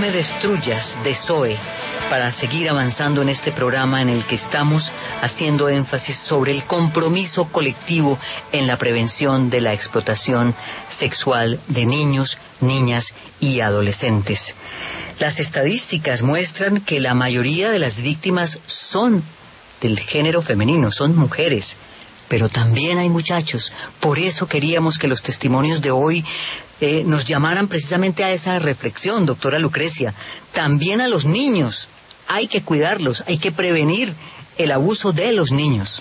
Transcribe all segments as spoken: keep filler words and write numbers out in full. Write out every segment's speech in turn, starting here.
me destruyas de Zoe, para seguir avanzando en este programa en el que estamos haciendo énfasis sobre el compromiso colectivo en la prevención de la explotación sexual de niños, niñas y adolescentes. Las estadísticas muestran que la mayoría de las víctimas son del género femenino, son mujeres, pero también hay muchachos. Por eso queríamos que los testimonios de hoy eh, nos llamaran precisamente a esa reflexión, doctora Lucrecia. También a los niños. Hay que cuidarlos, hay que prevenir el abuso de los niños.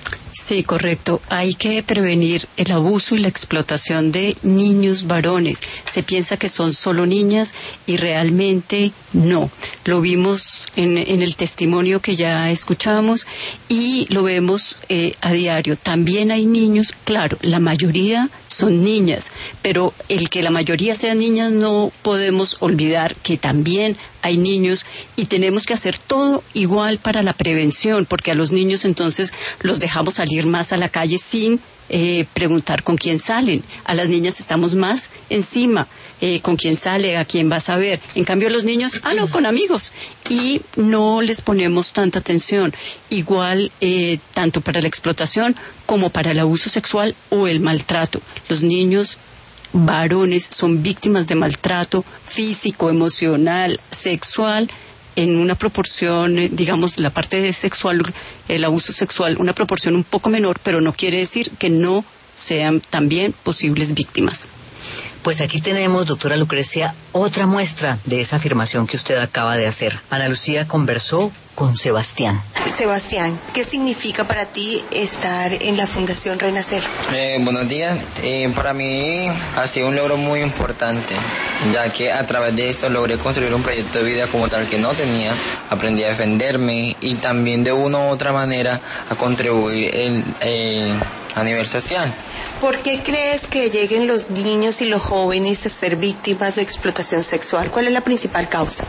Sí, correcto. Hay que prevenir el abuso y la explotación de niños varones. Se piensa que son solo niñas y realmente no. Lo vimos en, en el testimonio que ya escuchamos y lo vemos eh, a diario. También hay niños, claro, la mayoría son niñas, pero el que la mayoría sean niñas no podemos olvidar que también hay niños y tenemos que hacer todo igual para la prevención, porque a los niños entonces los dejamos salir más a la calle sin eh, preguntar con quién salen. A las niñas estamos más encima, eh, con quién sale, a quién vas a ver. En cambio a los niños, ah no, con amigos. Y no les ponemos tanta atención. Igual, eh, tanto para la explotación como para el abuso sexual o el maltrato. Los niños varones son víctimas de maltrato físico, emocional, sexual, en una proporción, eh, digamos, la parte de sexual, el abuso sexual, una proporción un poco menor, pero no quiere decir que no sean también posibles víctimas. Pues aquí tenemos, doctora Lucrecia, otra muestra de esa afirmación que usted acaba de hacer. Ana Lucía conversó con Sebastián. Sebastián, ¿qué significa para ti estar en la Fundación Renacer? Eh, buenos días. Eh, para mí ha sido un logro muy importante, ya que a través de eso logré construir un proyecto de vida como tal que no tenía. Aprendí a defenderme y también de una u otra manera a contribuir en, eh, a nivel social. ¿Por qué crees que lleguen los niños y los jóvenes a ser víctimas de explotación sexual? ¿Cuál es la principal causa?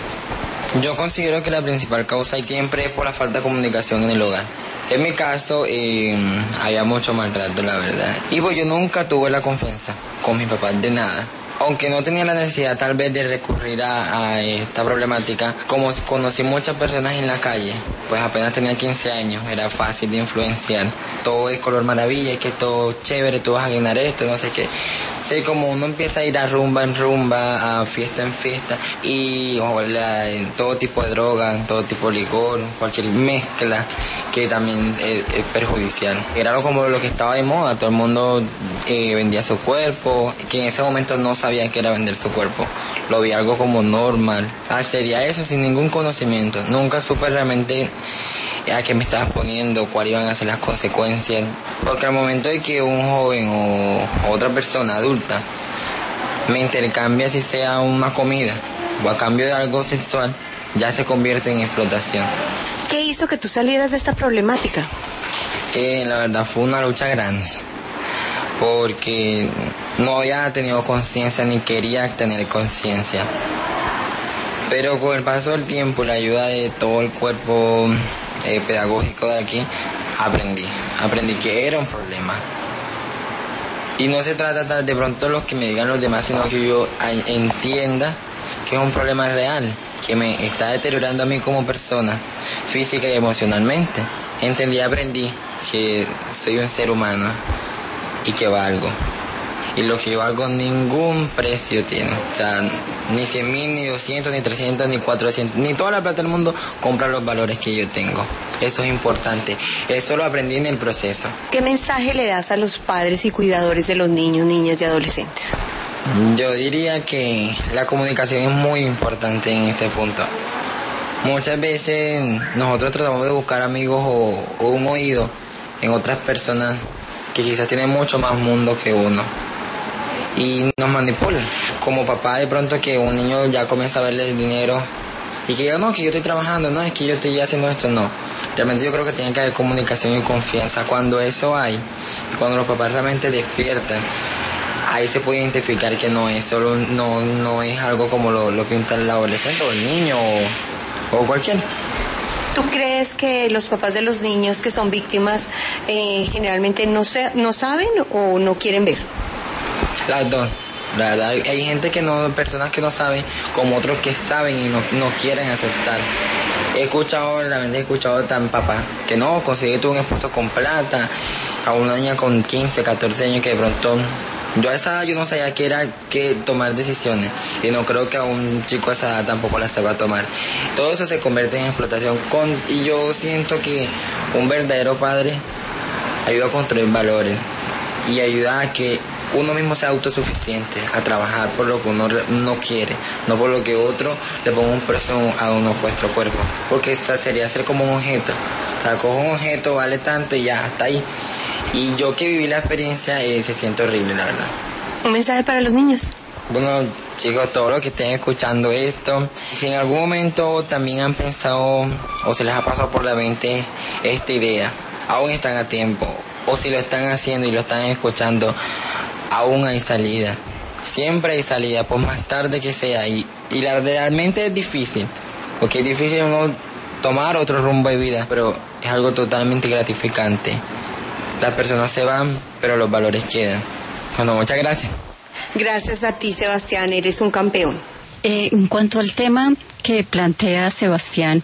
Yo considero que la principal causa siempre es por la falta de comunicación en el hogar. En mi caso, eh, había mucho maltrato, la verdad. Y pues yo nunca tuve la confianza con mis papás de nada. Aunque no tenía la necesidad tal vez de recurrir a, a esta problemática, como conocí muchas personas en la calle, pues apenas tenía quince años, era fácil de influenciar. Todo es color maravilla, es que todo chévere, tú vas a ganar esto, no sé qué. Sí, como uno empieza a ir a rumba en rumba, a fiesta en fiesta, y ojalá, todo tipo de droga, todo tipo de licor, cualquier mezcla que también es, es perjudicial. Era algo como lo que estaba de moda, todo el mundo eh, vendía su cuerpo, que en ese momento no sabía que era vender su cuerpo, lo vi algo como normal. Sería eso sin ningún conocimiento, nunca supe realmente a qué me estaba poniendo, cuáles iban a ser las consecuencias, porque al momento de que un joven o, o otra persona adulta me intercambia si sea una comida o a cambio de algo sexual, ya se convierte en explotación. ¿Qué hizo que tú salieras de esta problemática? Eh, la verdad fue una lucha grande, porque no había tenido conciencia ni quería tener conciencia. Pero con el paso del tiempo y la ayuda de todo el cuerpo eh, pedagógico de aquí, aprendí, aprendí que era un problema. Y no se trata de pronto de lo que me digan los demás, sino que yo entienda que es un problema real, que me está deteriorando a mí como persona, física y emocionalmente. Entendí y aprendí que soy un ser humano y que valgo. Y lo que yo valgo ningún precio tiene. O sea, ni cien mil, ni doscientos, ni trescientos, ni cuatrocientos, ni toda la plata del mundo compra los valores que yo tengo. Eso es importante. Eso lo aprendí en el proceso. ¿Qué mensaje le das a los padres y cuidadores de los niños, niñas y adolescentes? Yo diría que la comunicación es muy importante en este punto. Muchas veces nosotros tratamos de buscar amigos o, o un oído en otras personas que quizás tienen mucho más mundo que uno y nos manipulan. Como papá, de pronto que un niño ya comienza a verle el dinero y que yo no, que yo estoy trabajando, no, es que yo estoy haciendo esto, no. Realmente yo creo que tiene que haber comunicación y confianza. Cuando eso hay y cuando los papás realmente despiertan, ahí se puede identificar que no es solo, no, no es algo como lo, lo pinta el adolescente o el niño o, o cualquiera. ¿Tú crees que los papás de los niños que son víctimas eh, generalmente no, se, no saben o no quieren ver? Las dos. La verdad, hay, hay gente que no, personas que no saben, como otros que saben y no, no quieren aceptar. He escuchado, la verdad he escuchado tan papá, que no, conseguí un esposo con plata, a una niña con quince, catorce años que de pronto, yo a esa edad yo no sabía qué era que tomar decisiones, y no creo que a un chico a esa edad tampoco las sepa tomar. Todo eso se convierte en explotación, con, y yo siento que un verdadero padre ayuda a construir valores, y ayuda a que uno mismo sea autosuficiente, a trabajar por lo que uno no quiere, no por lo que otro le ponga un precio a uno nuestro cuerpo, porque esta sería ser como un objeto. O sea, cojo un objeto, vale tanto y ya, hasta ahí. Y yo que viví la experiencia, eh, se siente horrible, la verdad. ¿Un mensaje para los niños? Bueno, chicos, todos los que estén escuchando esto, si en algún momento también han pensado o se les ha pasado por la mente esta idea, aún están a tiempo, o si lo están haciendo y lo están escuchando, aún hay salida. Siempre hay salida, por más tarde que sea. Y, y la, realmente es difícil, porque es difícil uno tomar otro rumbo de vida, pero es algo totalmente gratificante. Las personas se van, pero los valores quedan. Bueno, muchas gracias. Gracias a ti, Sebastián, eres un campeón. Eh, en cuanto al tema que plantea Sebastián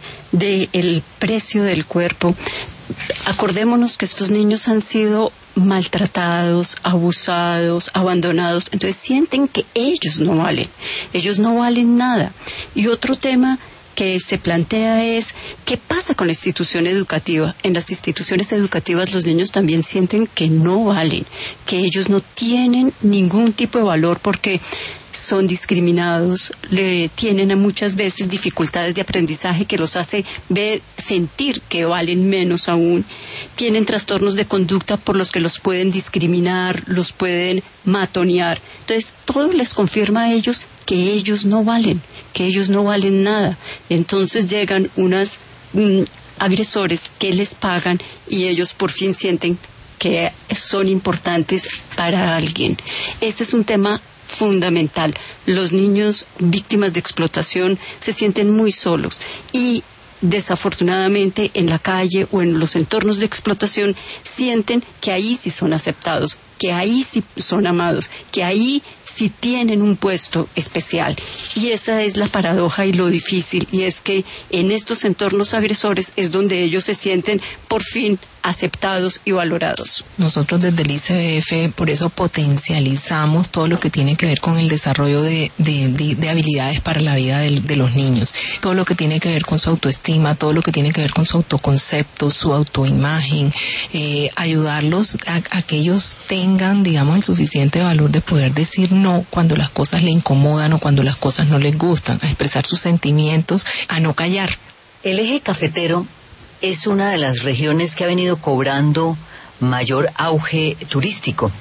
del precio del cuerpo, acordémonos que estos niños han sido maltratados, abusados, abandonados, entonces sienten que ellos no valen, ellos no valen nada. Y otro tema que se plantea es, ¿qué pasa con la institución educativa? En las instituciones educativas los niños también sienten que no valen, que ellos no tienen ningún tipo de valor porque son discriminados, le tienen muchas veces dificultades de aprendizaje que los hace ver, sentir que valen menos aún, tienen trastornos de conducta por los que los pueden discriminar, los pueden matonear. Entonces todo les confirma a ellos que ellos no valen, que ellos no valen nada. Entonces llegan unos mm, agresores que les pagan y ellos por fin sienten que son importantes para alguien. Ese es un tema fundamental. Los niños víctimas de explotación se sienten muy solos y desafortunadamente en la calle o en los entornos de explotación sienten que ahí sí son aceptados, que ahí sí son amados, que ahí sí tienen un puesto especial. Y esa es la paradoja y lo difícil, y es que en estos entornos agresores es donde ellos se sienten por fin aceptados y valorados. Nosotros desde el I C B F por eso potencializamos todo lo que tiene que ver con el desarrollo de, de, de, de habilidades para la vida de, de los niños, todo lo que tiene que ver con su autoestima, todo lo que tiene que ver con su autoconcepto, su autoimagen, eh, ayudarlos a, a que ellos tengan, digamos, el suficiente valor de poder decir no cuando las cosas le incomodan o cuando las cosas no les gustan, a expresar sus sentimientos, a no callar. El eje cafetero es una de las regiones que ha venido cobrando mayor auge turístico.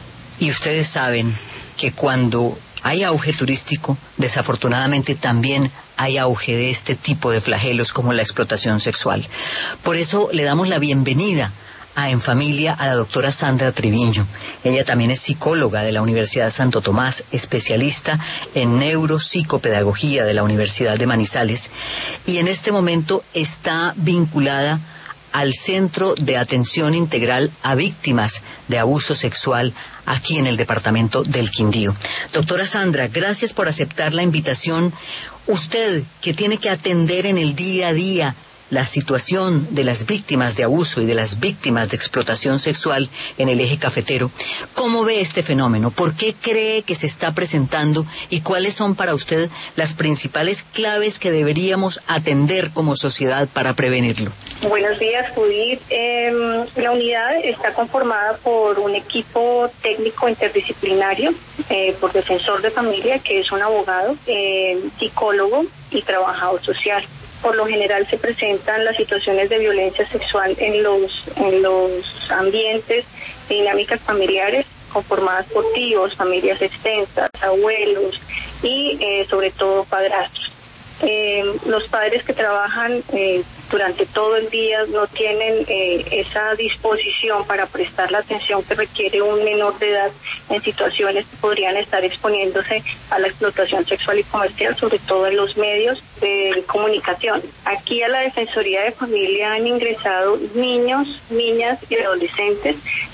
Y ustedes saben que cuando hay auge turístico, desafortunadamente también hay auge de este tipo de flagelos como la explotación sexual. Por eso le damos la bienvenida a En Familia a la doctora Sandra Triviño. Ella también es psicóloga de la Universidad Santo Tomás, especialista en neuropsicopedagogía de la Universidad de Manizales, y en este momento está vinculada al Centro de Atención Integral a Víctimas de Abuso Sexual aquí en el departamento del Quindío. Doctora Sandra, gracias por aceptar la invitación. Usted, que tiene que atender en el día a día la situación de las víctimas de abuso y de las víctimas de explotación sexual en el eje cafetero, ¿cómo ve este fenómeno? ¿Por qué cree que se está presentando? ¿Y cuáles son para usted las principales claves que deberíamos atender como sociedad para prevenirlo? Buenos días, Judith. Eh, la unidad está conformada por un equipo técnico interdisciplinario, eh, por defensor de familia, que es un abogado, eh, psicólogo y trabajador social. Por lo general se presentan las situaciones de violencia sexual en los en los ambientes, dinámicas familiares conformadas por tíos, familias extensas, abuelos y eh, sobre todo padrastros. Eh, los padres que trabajan eh, durante todo el día no tienen eh, esa disposición para prestar la atención que requiere un menor de edad en situaciones que podrían estar exponiéndose a la explotación sexual y comercial, sobre todo en los medios de comunicación. Aquí a la Defensoría de Familia han ingresado niños, niñas y adolescentes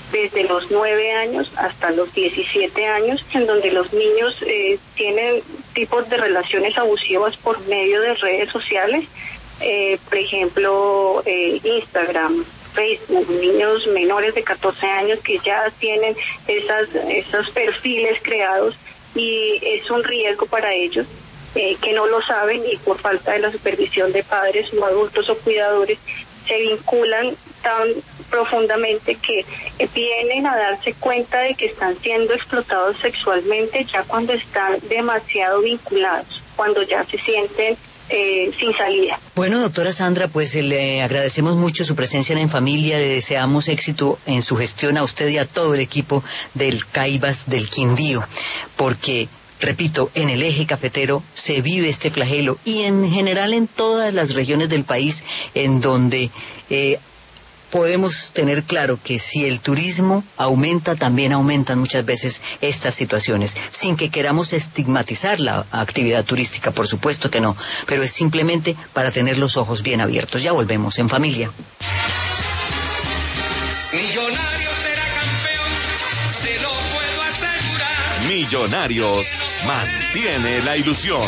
desde los nueve años hasta los diecisiete años, en donde los niños eh, tienen tipos de relaciones abusivas por medio de redes sociales, eh, por ejemplo, eh, Instagram, Facebook, niños menores de catorce años que ya tienen esas, esos perfiles creados, y es un riesgo para ellos, eh, que no lo saben, y por falta de la supervisión de padres o adultos o cuidadores se vinculan tan profundamente que vienen a darse cuenta de que están siendo explotados sexualmente ya cuando están demasiado vinculados, cuando ya se sienten Eh, sin salida. Bueno, doctora Sandra, pues le agradecemos mucho su presencia en En Familia, le deseamos éxito en su gestión a usted y a todo el equipo del Caibas del Quindío, porque, repito, en el eje cafetero se vive este flagelo, y en general en todas las regiones del país en donde eh, podemos tener claro que si el turismo aumenta, también aumentan muchas veces estas situaciones, sin que queramos estigmatizar la actividad turística, por supuesto que no, pero es simplemente para tener los ojos bien abiertos. Ya volvemos En Familia. Millonarios será campeón, se lo puedo asegurar. Millonarios mantiene la ilusión.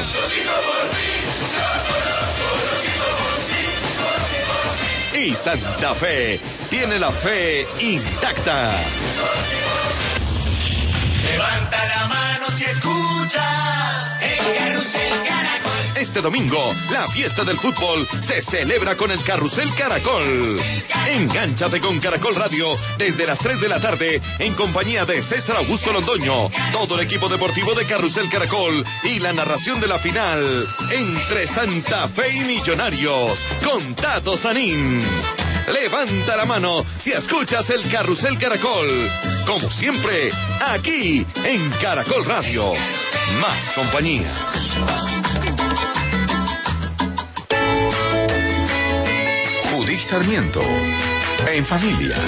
Y Santa Fe tiene la fe intacta. Levanta la mano si escuchas el Carrusel Caracol. Este domingo, la fiesta del fútbol se celebra con el Carrusel Caracol. Engánchate con Caracol Radio desde las tres de la tarde en compañía de César Augusto Londoño, todo el equipo deportivo de Carrusel Caracol y la narración de la final entre Santa Fe y Millonarios con Tato Sanín. Levanta la mano si escuchas el Carrusel Caracol. Como siempre, aquí en Caracol Radio. Más compañía. Judith Sarmiento, En Familia.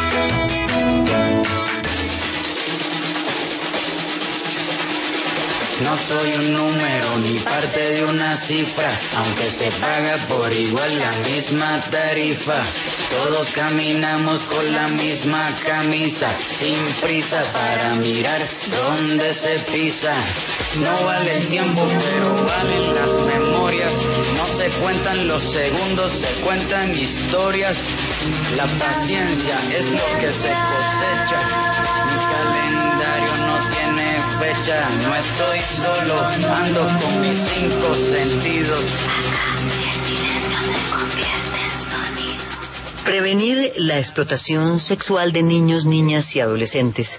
No soy un número ni parte de una cifra, aunque se paga por igual la misma tarifa. Todos caminamos con la misma camisa, sin prisa para mirar dónde se pisa. No vale el tiempo, pero valen las memorias. No se cuentan los segundos, se cuentan historias. La paciencia es lo que se cosecha. Mi calendario no tiene fecha. No estoy solo, ando con mis cinco sentidos. Prevenir la explotación sexual de niños, niñas y adolescentes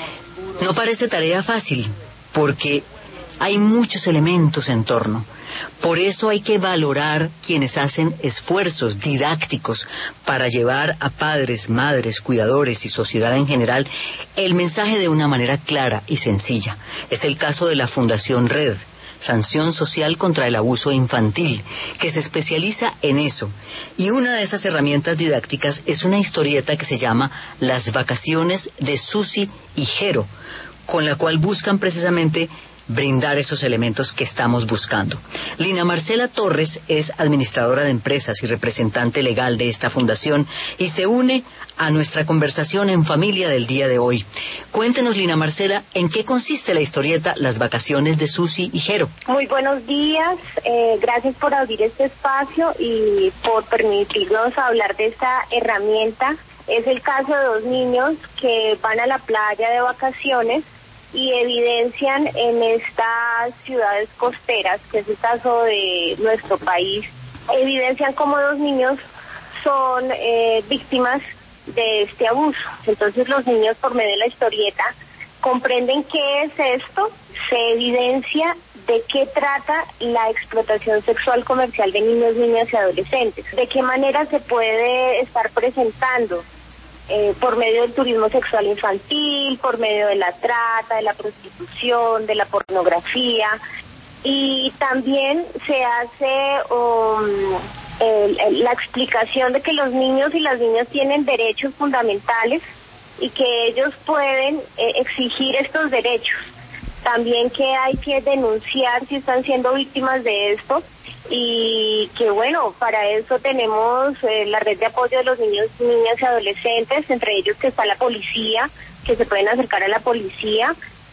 no parece tarea fácil, porque hay muchos elementos en torno. Por eso hay que valorar quienes hacen esfuerzos didácticos para llevar a padres, madres, cuidadores y sociedad en general el mensaje de una manera clara y sencilla. Es el caso de la Fundación Red, Sanción Social contra el Abuso Infantil, que se especializa en eso. Y una de esas herramientas didácticas es una historieta que se llama Las vacaciones de Susi y Jero, con la cual buscan precisamente brindar esos elementos que estamos buscando. Lina Marcela Torres es administradora de empresas y representante legal de esta fundación y se une a nuestra conversación En Familia del día de hoy. Cuéntenos, Lina Marcela, ¿en qué consiste la historieta Las vacaciones de Susi y Jero? Muy buenos días, eh, gracias por abrir este espacio y por permitirnos hablar de esta herramienta. Es el caso de dos niños que van a la playa de vacaciones y evidencian en estas ciudades costeras, que es el caso de nuestro país, evidencian cómo dos niños son eh, víctimas de este abuso. Entonces los niños, por medio de la historieta, comprenden qué es esto, se evidencia de qué trata la explotación sexual comercial de niños, niñas y adolescentes, de qué manera se puede estar presentando Eh, por medio del turismo sexual infantil, por medio de la trata, de la prostitución, de la pornografía, y también se hace um, el, el, la explicación de que los niños y las niñas tienen derechos fundamentales y que ellos pueden eh, exigir estos derechos. También que hay que denunciar si están siendo víctimas de esto y que bueno, para eso tenemos eh, la red de apoyo de los niños, niñas y adolescentes, entre ellos que está la policía, que se pueden acercar a la policía.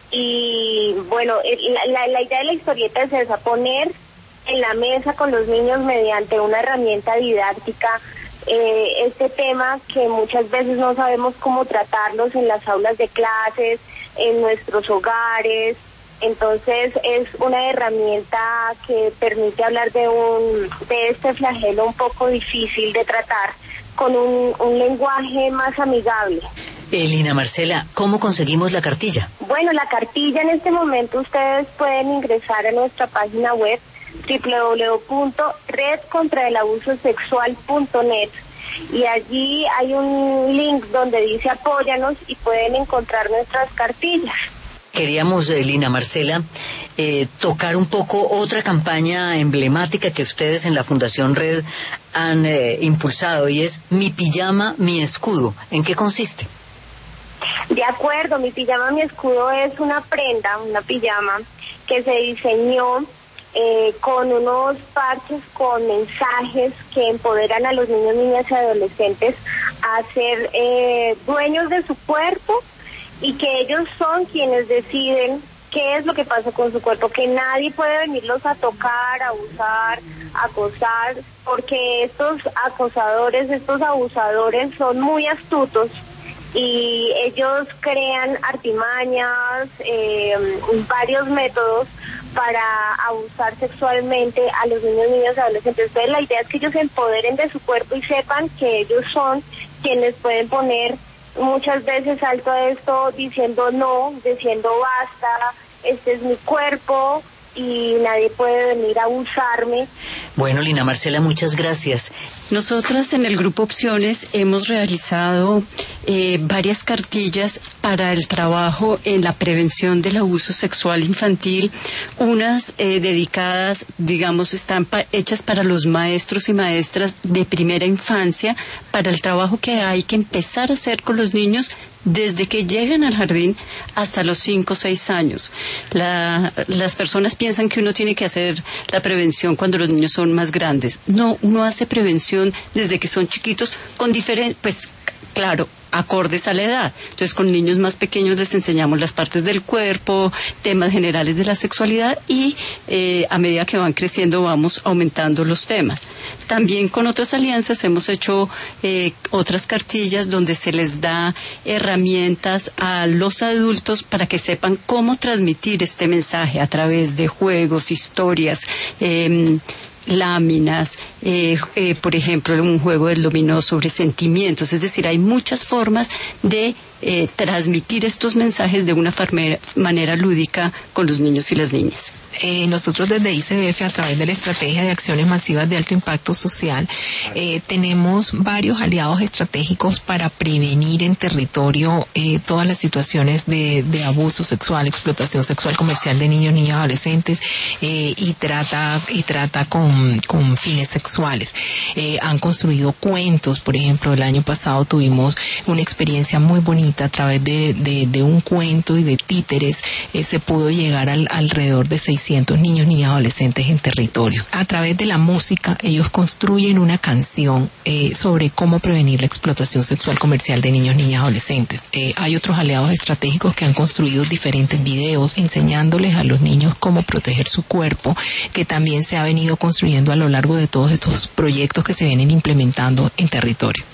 Y bueno, la, la, la idea de la historieta es esa, poner en la mesa con los niños mediante una herramienta didáctica eh, este tema que muchas veces no sabemos cómo tratarlos en las aulas de clases, en nuestros hogares. Entonces es una herramienta que permite hablar de un de este flagelo un poco difícil de tratar con un, un lenguaje más amigable. Eh, Lina Marcela, ¿cómo conseguimos la cartilla? Bueno, la cartilla en este momento ustedes pueden ingresar a nuestra página web doble u doble u doble u punto red contra el abuso sexual punto net y allí hay un link donde dice apóyanos y pueden encontrar nuestras cartillas. Queríamos, eh, Lina Marcela, eh, tocar un poco otra campaña emblemática que ustedes en la Fundación Red han eh, impulsado y es Mi Pijama, Mi Escudo. ¿En qué consiste? De acuerdo, Mi Pijama, Mi Escudo es una prenda, una pijama que se diseñó eh, con unos parches con mensajes que empoderan a los niños, niñas y adolescentes a ser eh, dueños de su cuerpo, y que ellos son quienes deciden qué es lo que pasa con su cuerpo, que nadie puede venirlos a tocar, a abusar, a acosar, porque estos acosadores, estos abusadores son muy astutos y ellos crean artimañas, eh, varios métodos para abusar sexualmente a los niños, niñas y adolescentes. Entonces la idea es que ellos se empoderen de su cuerpo y sepan que ellos son quienes pueden poner muchas veces alto a esto, diciendo no, diciendo basta, este es mi cuerpo y nadie puede venir a abusarme. Bueno, Lina Marcela, muchas gracias. Nosotras en el Grupo Opciones hemos realizado eh, varias cartillas para el trabajo en la prevención del abuso sexual infantil, unas eh, dedicadas, digamos, están pa- hechas para los maestros y maestras de primera infancia, para el trabajo que hay que empezar a hacer con los niños desde que llegan al jardín hasta los cinco o seis años. La, las personas piensan que uno tiene que hacer la prevención cuando los niños son más grandes. No, uno hace prevención desde que son chiquitos con diferentes, pues claro, acordes a la edad. Entonces, con niños más pequeños les enseñamos las partes del cuerpo, temas generales de la sexualidad y eh, a medida que van creciendo vamos aumentando los temas. También con otras alianzas hemos hecho eh, otras cartillas donde se les da herramientas a los adultos para que sepan cómo transmitir este mensaje a través de juegos, historias, eh, láminas, eh, eh, por ejemplo, un juego del dominó sobre sentimientos. Es decir, hay muchas formas de eh, transmitir estos mensajes de una farme- manera lúdica con los niños y las niñas. Eh, nosotros desde I C B F, a través de la Estrategia de Acciones Masivas de Alto Impacto Social, eh, tenemos varios aliados estratégicos para prevenir en territorio eh, todas las situaciones de, de abuso sexual, explotación sexual comercial de niños, niñas, adolescentes, eh, y trata y trata con, con fines sexuales. Eh, han construido cuentos, por ejemplo, el año pasado tuvimos una experiencia muy bonita a través de, de, de un cuento y de títeres, eh, se pudo llegar al, alrededor de seiscientos niños, niñas, adolescentes en territorio. A través de la música, ellos construyen una canción eh, sobre cómo prevenir la explotación sexual comercial de niños, niñas, adolescentes. Eh, hay otros aliados estratégicos que han construido diferentes videos enseñándoles a los niños cómo proteger su cuerpo, que también se ha venido construyendo a lo largo de todos estos proyectos que se vienen implementando en territorio.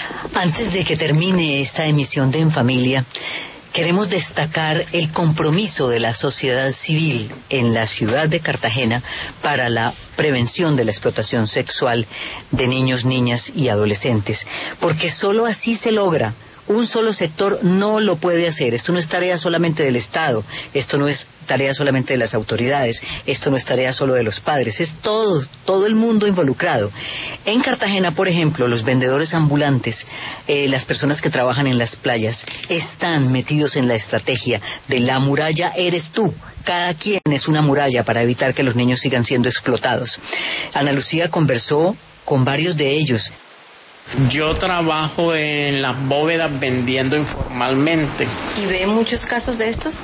Antes de que termine esta emisión de En Familia, queremos destacar el compromiso de la sociedad civil en la ciudad de Cartagena para la prevención de la explotación sexual de niños, niñas y adolescentes, porque solo así se logra. Un solo sector no lo puede hacer. Esto no es tarea solamente del Estado, esto no es tarea solamente de las autoridades, esto no es tarea solo de los padres, es todo, todo el mundo involucrado. En Cartagena, por ejemplo, los vendedores ambulantes, eh, las personas que trabajan en las playas, están metidos en la estrategia de la muralla eres tú. Cada quien es una muralla para evitar que los niños sigan siendo explotados. Ana Lucía conversó con varios de ellos. Yo trabajo en las bóvedas vendiendo informalmente. ¿Y ve muchos casos de estos?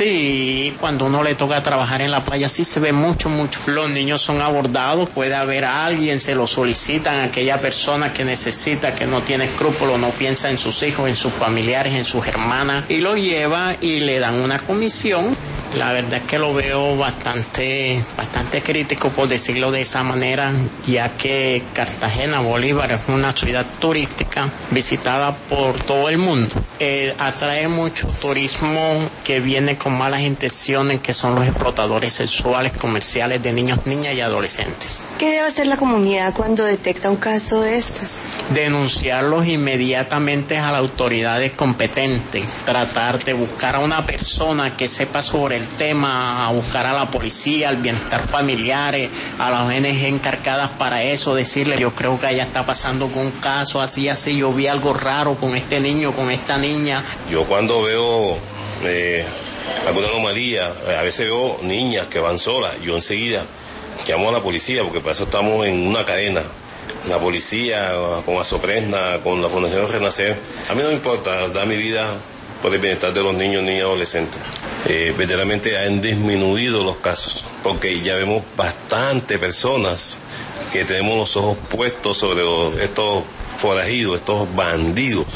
Sí, cuando uno le toca trabajar en la playa sí se ve mucho, mucho. Los niños son abordados, puede haber a alguien, se lo solicitan a aquella persona que necesita, que no tiene escrúpulos, no piensa en sus hijos, en sus familiares, en sus hermanas, y lo lleva y le dan una comisión. La verdad es que lo veo bastante, bastante crítico, por decirlo de esa manera, ya que Cartagena, Bolívar, es una ciudad turística visitada por todo el mundo. Eh, atrae mucho turismo que viene con malas intenciones, que son los explotadores sexuales comerciales de niños, niñas y adolescentes. ¿Qué debe hacer la comunidad cuando detecta un caso de estos? Denunciarlos inmediatamente a las autoridades competentes, tratar de buscar a una persona que sepa sobre el tema, a buscar a la policía, al bienestar familiares, a las O N G encargadas para eso, decirle, yo creo que allá está pasando con un caso así, así, yo vi algo raro con este niño, con esta niña. Yo cuando veo eh, alguna anomalía, a veces veo niñas que van solas, yo enseguida llamo a la policía, porque para eso estamos en una cadena. La policía, con Asopresna, con la Fundación Renacer. A mí no me importa dar mi vida por el bienestar de los niños, niñas y adolescentes. Eh, verdaderamente han disminuido los casos, porque ya vemos bastante personas que tenemos los ojos puestos sobre los, estos forajidos, estos bandidos,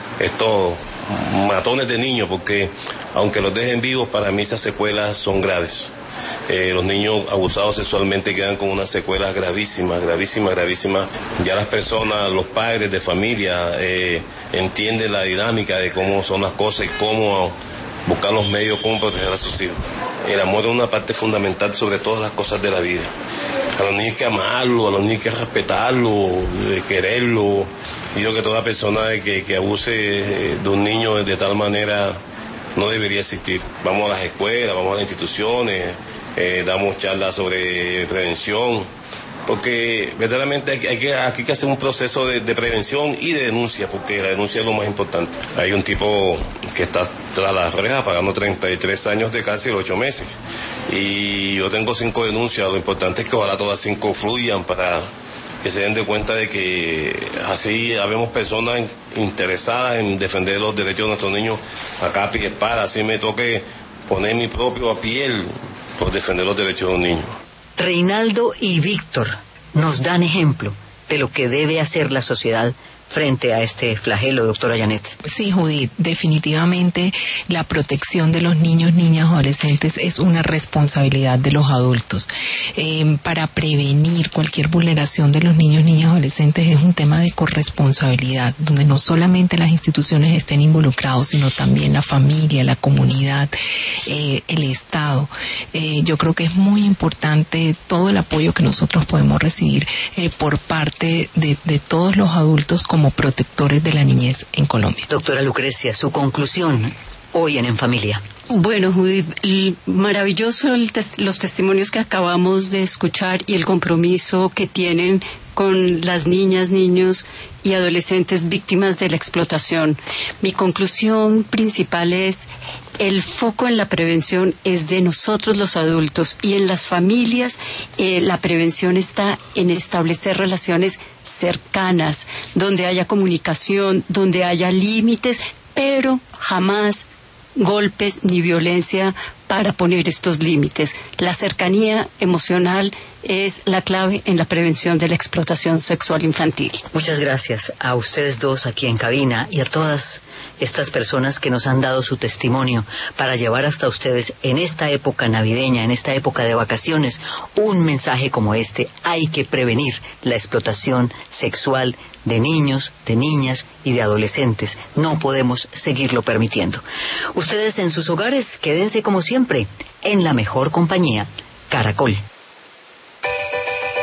estos matones de niños, porque aunque los dejen vivos, para mí esas secuelas son graves. Eh, los niños abusados sexualmente quedan con unas secuelas gravísimas, gravísimas, gravísimas. Ya las personas, los padres de familia eh, entienden la dinámica de cómo son las cosas y cómo buscar los medios, cómo proteger a sus hijos. El amor es una parte fundamental sobre todas las cosas de la vida. A los niños hay que amarlo, a los niños hay que respetarlo, quererlo. Y yo que toda persona que, que abuse de un niño de tal manera no debería existir. Vamos a las escuelas, vamos a las instituciones, eh, damos charlas sobre prevención, porque verdaderamente hay, hay, que, hay que hacer un proceso de, de prevención y de denuncia, porque la denuncia es lo más importante. Hay un tipo que está tras las rejas pagando treinta y tres años de cárcel, ocho meses, y yo tengo cinco denuncias. Lo importante es que ojalá todas cinco fluyan para que se den de cuenta de que así habemos personas interesadas en defender los derechos de nuestros niños a capa y espada. Así me toque poner mi propia piel por defender los derechos de un niño. Reinaldo y Víctor nos dan ejemplo de lo que debe hacer la sociedad frente a este flagelo, doctora Janet. Sí, Judith, definitivamente la protección de los niños, niñas, adolescentes es una responsabilidad de los adultos. Eh, para prevenir cualquier vulneración de los niños, niñas, adolescentes es un tema de corresponsabilidad, donde no solamente las instituciones estén involucrados, sino también la familia, la comunidad, eh, el Estado. Eh, yo creo que es muy importante todo el apoyo que nosotros podemos recibir eh, por parte de, de todos los adultos como como protectores de la niñez en Colombia. Doctora Lucrecia, su conclusión hoy en En Familia. Bueno, Judith, maravilloso el tes- los testimonios que acabamos de escuchar y el compromiso que tienen con las niñas, niños y adolescentes víctimas de la explotación. Mi conclusión principal es: el foco en la prevención es de nosotros los adultos, y en las familias eh, la prevención está en establecer relaciones cercanas, donde haya comunicación, donde haya límites, pero jamás golpes ni violencia para poner estos límites. La cercanía emocional es la clave en la prevención de la explotación sexual infantil. Muchas gracias a ustedes dos aquí en cabina y a todas estas personas que nos han dado su testimonio para llevar hasta ustedes en esta época navideña, en esta época de vacaciones, un mensaje como este: hay que prevenir la explotación sexual de niños, de niñas y de adolescentes. No podemos seguirlo permitiendo. Ustedes en sus hogares quédense como siempre en la mejor compañía, Caracol.